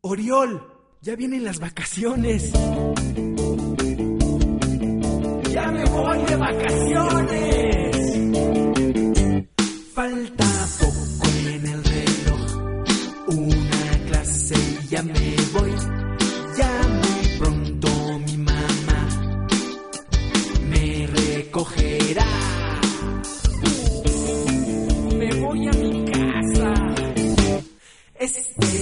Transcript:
Oriol, ya vienen las vacaciones. ¡Ya me voy de vacaciones! Falta poco en el reloj, una clase y ya me voy. Ya muy pronto mi mamá me recogerá. Me voy a mi casa.